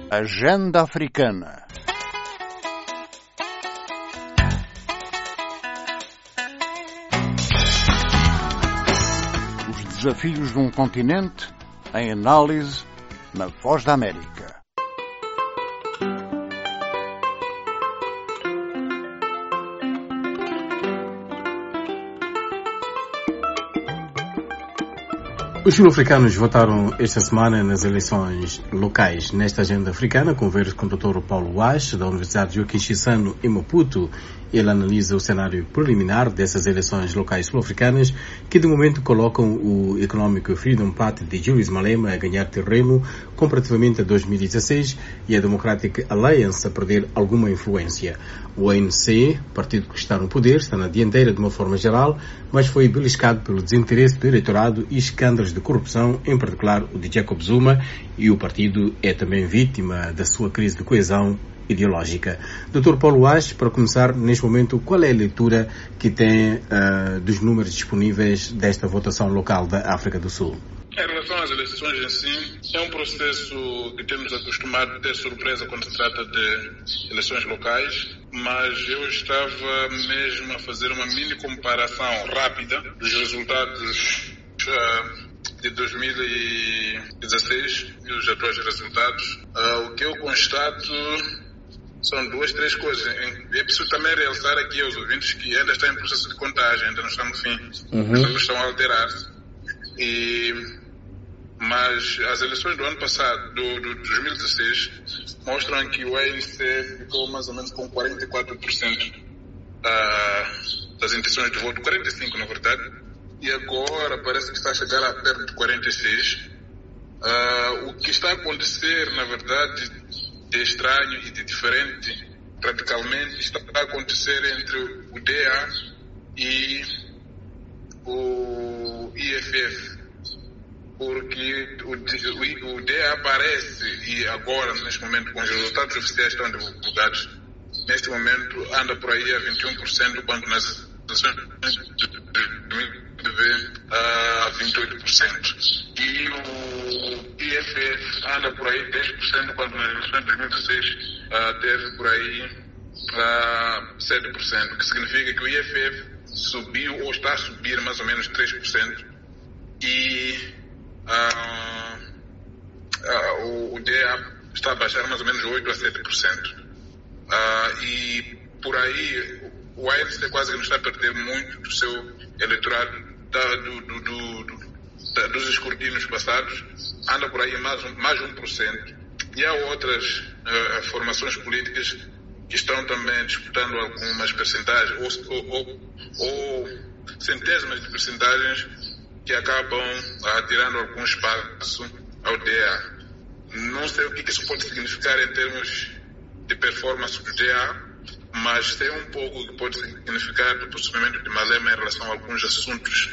Agenda Africana. Os desafios de um continente em análise na Voz da América. Os sul-africanos votaram esta semana nas eleições locais. Nesta agenda africana, converso com o Dr. Paulo Wash, da Universidade Joaquim Chissano, em Maputo. Ele analisa o cenário preliminar dessas eleições locais sul-africanas, que de momento colocam o Economic Freedom Party de Julius Malema a ganhar terreno comparativamente a 2016 e a Democratic Alliance a perder alguma influência. O ANC, partido que está no poder, está na dianteira de uma forma geral, mas foi beliscado pelo desinteresse do eleitorado e escândalos de corrupção, em particular o de Jacob Zuma, e o partido é também vítima da sua crise de coesão ideológica. Dr. Paulo Wash, para começar, neste momento, qual é a leitura que tem dos números disponíveis desta votação local da África do Sul? Em relação às eleições em si, é um processo que temos acostumado a ter surpresa quando se trata de eleições locais, mas eu estava mesmo a fazer uma mini comparação rápida dos resultados de 2016 e os atuais resultados. O que eu constato são duas, três coisas. É preciso também realçar aqui aos ouvintes que ainda está em processo de contagem, ainda não está no fim. As coisas estão a alterar-se. Mas as eleições do ano passado, do 2016, mostram que o ANC ficou mais ou menos com 44% das intenções de voto, 45% na verdade, e agora parece que está a chegar a perto de 46%. O que está a acontecer, na verdade, de estranho e de diferente, radicalmente, está a acontecer entre o DA e o IFF. Porque o DA aparece, e agora, neste momento, com os resultados oficiais estão divulgados, neste momento anda por aí a 21%, quando nas eleições de 2019 a 28%. E o IFF anda por aí 10%, quando nas eleições de 2016 teve por aí 7%, o que significa que o IFF subiu, ou está a subir mais ou menos 3%, e o DA está a baixar mais ou menos 8% a 7%. E por aí o ANC quase que não está a perder muito do seu eleitorado dos escrutínios passados, anda por aí mais 1%. E há outras formações políticas que estão também disputando algumas percentagens ou centésimas de percentagens, que acabam tirando algum espaço ao DA. Não sei o que isso pode significar em termos de performance do DA, mas sei um pouco o que pode significar do posicionamento de Malema em relação a alguns assuntos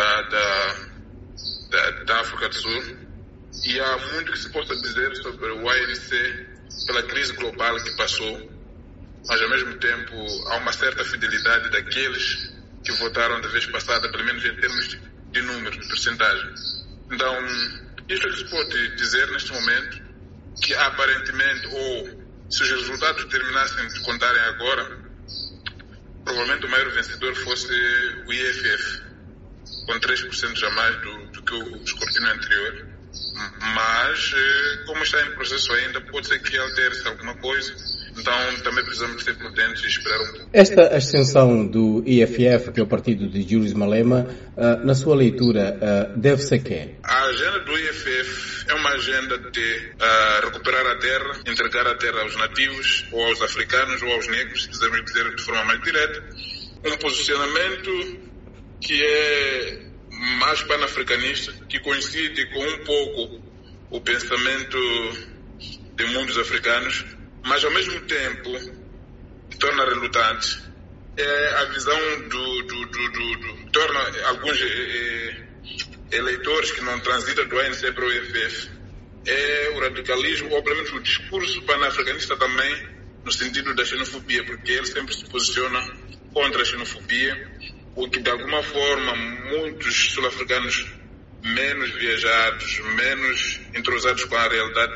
da África do Sul. E há muito que se possa dizer sobre o ANC pela crise global que passou, mas ao mesmo tempo há uma certa fidelidade daqueles que votaram da vez passada, pelo menos em termos de número, de percentagem. Então, isto é que se pode dizer neste momento, que aparentemente, ou se os resultados terminassem de contarem agora, provavelmente o maior vencedor fosse o IFF, com 3% a mais do que o escrutínio anterior. Mas, como está em processo ainda, pode ser que altere-se alguma coisa. Então, também precisamos ser prudentes e esperar um pouco. Esta ascensão do IFF, que é o partido de Julius Malema, na sua leitura, deve-se a quê? A agenda do IFF é uma agenda de recuperar a terra, entregar a terra aos nativos, ou aos africanos, ou aos negros, se quisermos dizer de forma mais direta. Um posicionamento que é mais pan-africanista, que coincide com um pouco o pensamento de muitos africanos, mas ao mesmo tempo torna relutante. É a visão torna alguns eleitores que não transitam do ANC para o IFF. É o radicalismo, ou pelo menos o discurso pan-africanista também, no sentido da xenofobia, porque ele sempre se posiciona contra a xenofobia, o que de alguma forma muitos sul-africanos menos viajados, menos entrosados com a realidade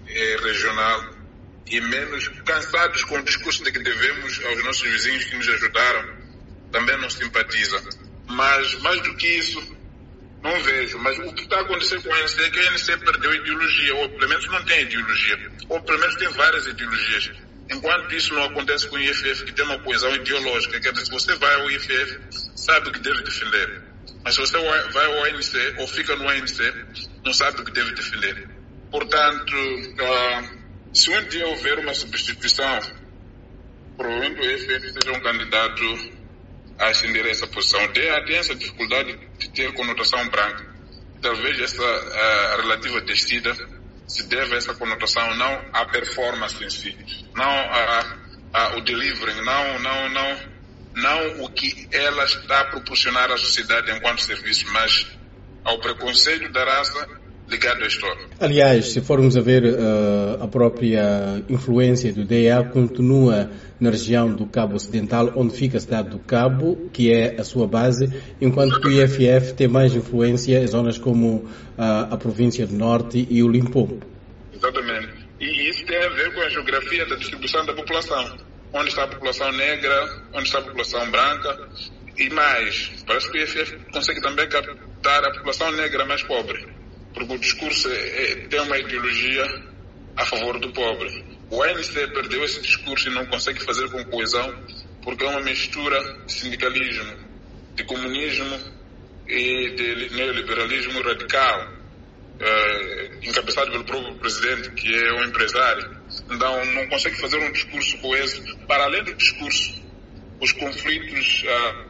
regional e menos cansados com o discurso de que devemos aos nossos vizinhos que nos ajudaram, também não simpatiza. Mas, mais do que isso, não vejo. Mas o que está a acontecer com a ANC é que a ANC perdeu ideologia, ou pelo menos não tem ideologia, ou pelo menos tem várias ideologias. Enquanto isso não acontece com o IFF, que tem uma coesão ideológica, quer dizer, se você vai ao IFF, sabe o que deve defender. Mas se você vai ao ANC, ou fica no ANC, não sabe o que deve defender. Portanto, se um dia houver uma substituição, provavelmente o IFF seja um candidato a ascender essa posição. Tem essa dificuldade de ter conotação branca. Talvez essa relativa descida se deve a essa conotação, não à performance em si, não ao delivering, não o que ela está a proporcionar à sociedade enquanto serviço, mas ao preconceito da raça ligado à história. Aliás, se formos a ver a própria influência do DEA continua na região do Cabo Ocidental, onde fica a cidade do Cabo, que é a sua base, enquanto que o IFF tem mais influência em zonas como a província do Norte e o Limpopo. Exatamente. E isso tem a ver com a geografia da distribuição da população. Onde está a população negra, onde está a população branca e mais. Parece que o IFF consegue também captar a população negra mais pobre, porque o discurso tem uma ideologia a favor do pobre. O ANC perdeu esse discurso e não consegue fazer com coesão, porque é uma mistura de sindicalismo, de comunismo e de neoliberalismo radical, encabeçado pelo próprio presidente, que é um empresário. Então não consegue fazer um discurso coeso. Para além do discurso, os conflitos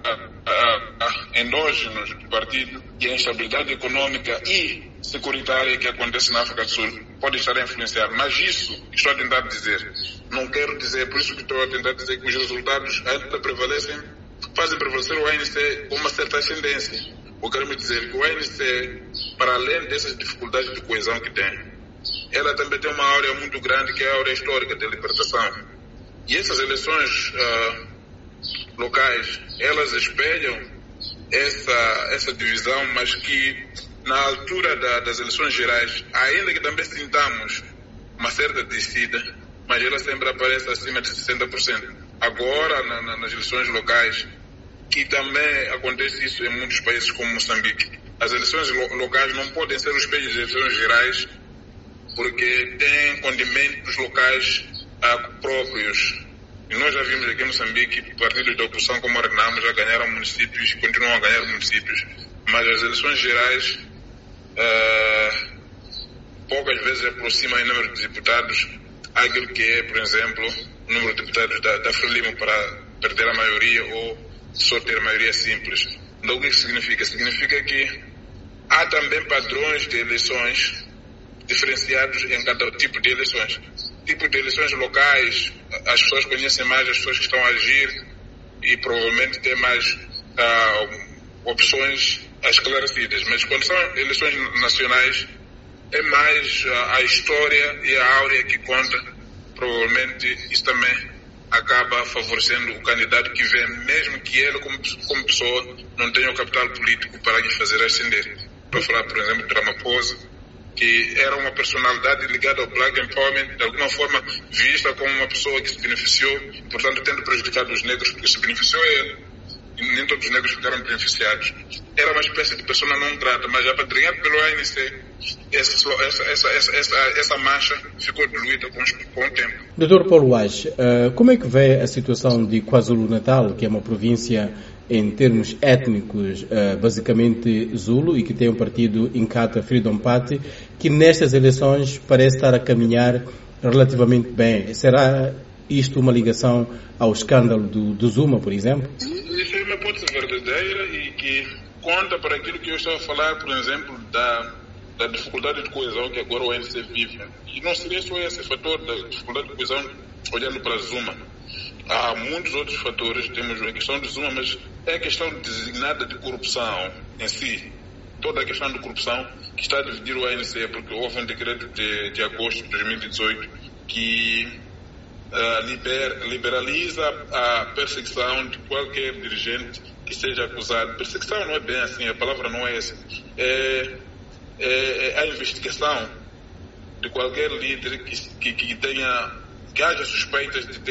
endógenos do partido e a instabilidade econômica e securitária que acontece na África do Sul podem estar a influenciar. Mas isso que estou a tentar dizer, não quero dizer, por isso que estou a tentar dizer que os resultados ainda fazem prevalecer o ANC com uma certa ascendência. Eu quero me dizer que o ANC, para além dessas dificuldades de coesão que tem, ela também tem uma áurea muito grande, que é a áurea histórica de libertação. E essas eleições locais, elas espelham essa divisão, mas que na altura das eleições gerais, ainda que também sintamos uma certa descida, mas ela sempre aparece acima de 60%. Agora, nas eleições locais, que também acontece isso em muitos países como Moçambique, as eleições locais não podem ser o espelho das eleições gerais, porque têm condimentos locais próprios. E nós já vimos aqui em Moçambique partidos da oposição como a Renamo já ganharam municípios e continuam a ganhar municípios, mas as eleições gerais poucas vezes aproximam em número de deputados aquilo que é, por exemplo, o número de deputados da Frelimo para perder a maioria ou só ter maioria simples. Então o que isso significa? Significa que há também padrões de eleições diferenciados em cada tipo de eleições. Tipo de eleições locais, as pessoas conhecem mais as pessoas que estão a agir e provavelmente têm mais opções esclarecidas. Mas quando são eleições nacionais, é mais a história e a áurea que conta. Provavelmente isso também acaba favorecendo o candidato que vem, mesmo que ele como pessoa não tenha o capital político para lhe fazer ascender. Para falar, por exemplo, de Ramaphosa, que era uma personalidade ligada ao Black Empowerment, de alguma forma vista como uma pessoa que se beneficiou, e, portanto, tendo prejudicado os negros, porque se beneficiou ele, e nem todos os negros ficaram beneficiados. Era uma espécie de persona não grata, mas apadrinhado pelo ANC, essa mancha ficou diluída com o tempo. Dr. Paulo Uash, como é que vê a situação de KwaZulu-Natal, que é uma província em termos étnicos basicamente Zulu e que tem um partido Inkatha Freedom Party, que nestas eleições parece estar a caminhar relativamente bem? Será isto uma ligação ao escândalo do Zuma, por exemplo? Isso é uma hipótese verdadeira e que conta para aquilo que eu estava a falar, por exemplo, da dificuldade de coesão que agora o ANC vive. E não seria só esse fator da dificuldade de coesão olhando para Zuma. Há muitos outros fatores, temos a questão de Zuma, mas é a questão designada de corrupção em si. Toda a questão de corrupção que está a dividir o ANC, porque houve um decreto de agosto de 2018 que liberaliza a perseguição de qualquer dirigente que seja acusado. Perseguição não é bem assim, a palavra não é essa. É a investigação de qualquer líder que haja suspeitas de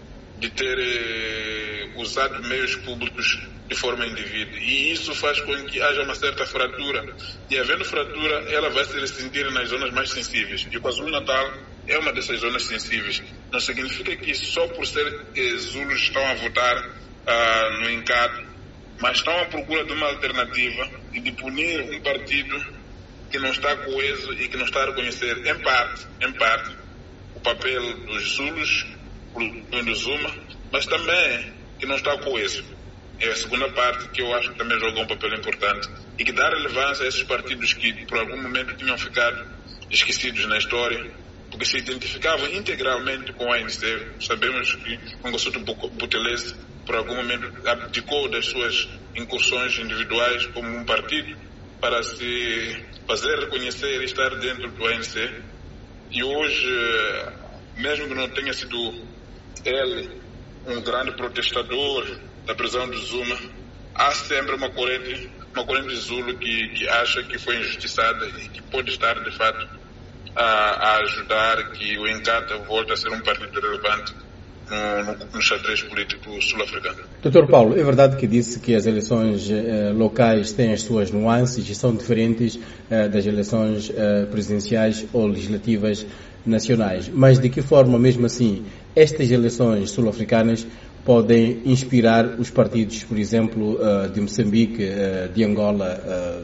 ter usado meios públicos de forma indevida. E isso faz com que haja uma certa fratura. E havendo fratura, ela vai se ressentir nas zonas mais sensíveis. E o KwaZulu-Natal é uma dessas zonas sensíveis. Não significa que só por ser Zulus estão a votar no ENCAD, mas estão à procura de uma alternativa e de punir um partido que não está coeso e que não está a reconhecer, em parte, o papel dos Zulus, do Zuma, mas também que não está coeso. É a segunda parte que eu acho que também jogou um papel importante e que dá relevância a esses partidos que por algum momento tinham ficado esquecidos na história, porque se identificavam integralmente com a ANC. Sabemos que o Mangosuthu Buthelezi por algum momento abdicou das suas incursões individuais como um partido para se fazer reconhecer e estar dentro do ANC. E hoje, mesmo que não tenha sido ele um grande protestador da prisão do Zuma, há sempre uma corrente Zulu que acha que foi injustiçada e que pode estar, de fato, a ajudar que o ENCAD volte a ser um partido relevante no xadrez político sul-africano. Dr. Paulo, é verdade que disse que as eleições locais têm as suas nuances e são diferentes das eleições presidenciais ou legislativas nacionais, mas de que forma, mesmo assim, estas eleições sul-africanas podem inspirar os partidos, por exemplo, de Moçambique, de Angola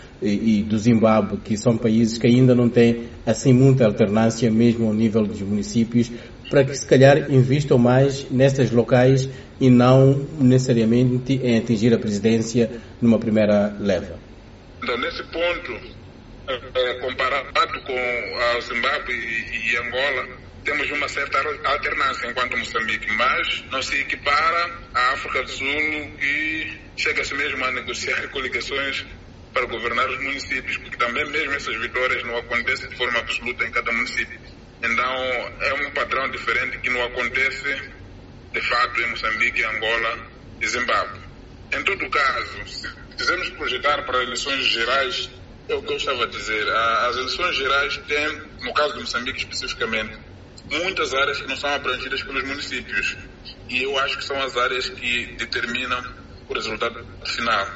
e do Zimbábue, que são países que ainda não têm assim muita alternância, mesmo ao nível dos municípios, para que se calhar investam mais nestas locais e não necessariamente em atingir a presidência numa primeira leva? Então, nesse ponto, comparado com o Zimbábue e Angola, temos uma certa alternância enquanto Moçambique, mas não se equipara à África do Sul, que chega-se mesmo a negociar coligações para governar os municípios, porque também mesmo essas vitórias não acontecem de forma absoluta em cada município. Então é um padrão diferente que não acontece de fato em Moçambique, Angola e Zimbábue. Em todo caso, se quisermos projetar para eleições gerais, é o que eu estava a dizer, as eleições gerais têm, no caso de Moçambique especificamente, muitas áreas que não são abrangidas pelos municípios, e eu acho que são as áreas que determinam o resultado final.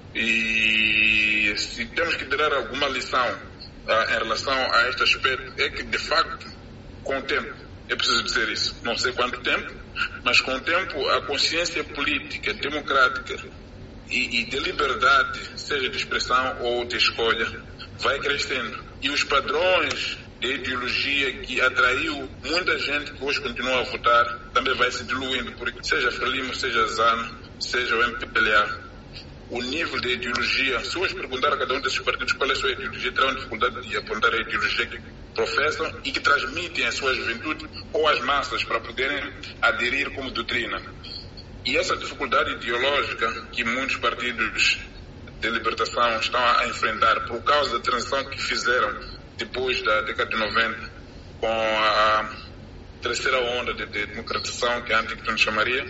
E se temos que tirar alguma lição em relação a este aspecto, é que de facto, com o tempo, é preciso dizer isso, não sei quanto tempo, mas com o tempo a consciência política, democrática e de liberdade, seja de expressão ou de escolha, vai crescendo. E os padrões de ideologia que atraiu muita gente que hoje continua a votar também vai se diluindo, porque seja Frelimo, seja ZANU, seja o MPLA, o nível de ideologia, se hoje perguntar a cada um desses partidos qual é a sua ideologia, terão dificuldade de apontar a ideologia que professam e que transmitem à sua juventude ou às massas para poderem aderir como doutrina. E essa dificuldade ideológica que muitos partidos de libertação estão a enfrentar por causa da transição que fizeram depois da década de 90 com a terceira onda de democratização, que a Anticton chamaria,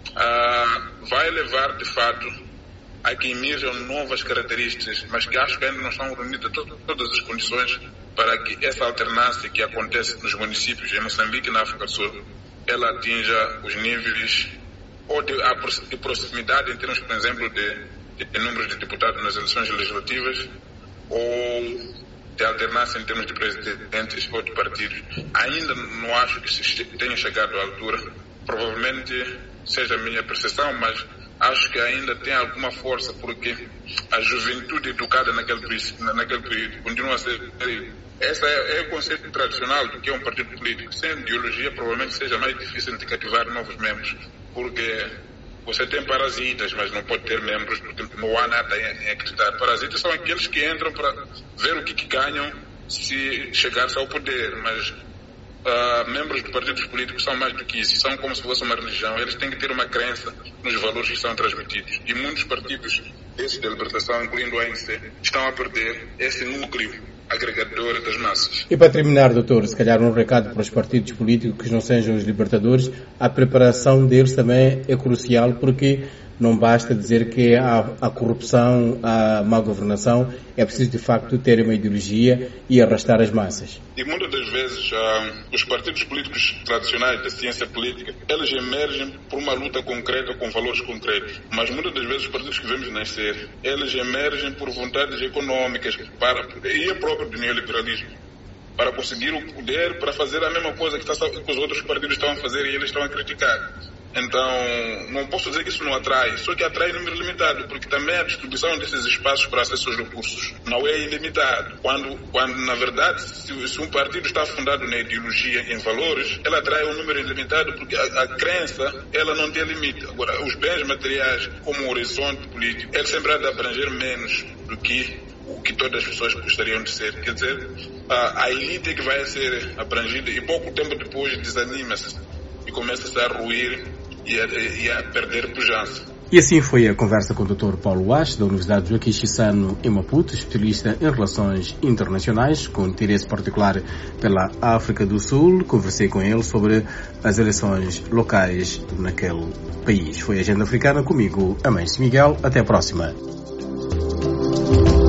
vai levar de fato a que emerjam novas características, mas que acho que ainda não estão reunidas todas as condições para que essa alternância que acontece nos municípios em Moçambique e na África do Sul, ela atinja os níveis ou de proximidade em termos, por exemplo, de número de deputados nas eleições legislativas, ou de alternância em termos de presidentes ou de partidos. Ainda não acho que se tenha chegado à altura. Provavelmente seja a minha percepção, mas acho que ainda tem alguma força, porque a juventude educada naquele período continua a ser. Esse é o conceito tradicional do que é um partido político. Sem ideologia, provavelmente seja mais difícil de cativar novos membros, porque você tem parasitas, mas não pode ter membros, porque não há nada em acreditar. Parasitas são aqueles que entram para ver o que ganham se chegar-se ao poder, mas membros de partidos políticos são mais do que isso, são como se fosse uma religião. Eles têm que ter uma crença nos valores que são transmitidos, e muitos partidos desses de libertação, incluindo o ANC, estão a perder esse núcleo agregador das massas. E para terminar, doutor, se calhar um recado para os partidos políticos que não sejam os libertadores, a preparação deles também é crucial, porque não basta dizer que há corrupção, há má governação, é preciso de facto ter uma ideologia e arrastar as massas. E muitas das vezes os partidos políticos tradicionais da ciência política, eles emergem por uma luta concreta com valores concretos, mas muitas das vezes os partidos que vemos nascer, eles emergem por vontades econômicas e a própria do neoliberalismo, para conseguir o poder, para fazer a mesma coisa que os outros partidos estão a fazer e eles estão a criticar. Então, não posso dizer que isso não atrai, só que atrai em número limitado, porque também a distribuição desses espaços para acesso aos recursos não é ilimitado. Quando na verdade, se um partido está fundado na ideologia, em valores, ela atrai um número ilimitado, porque a crença, ela não tem limite. Agora, os bens materiais, como o horizonte político, ele sempre há de abranger menos do que o que todas as pessoas gostariam de ser. Quer dizer, a elite é que vai ser abrangida e pouco tempo depois desanima-se e começa-se a ruir e a perder pujança. E assim foi a conversa com o Dr. Paulo Wash, da Universidade Joaquim Chissano, em Maputo, especialista em relações internacionais, com interesse particular pela África do Sul. Conversei com ele sobre as eleições locais naquele país. Foi a Agenda Africana, comigo, Amâncio Miguel. Até a próxima.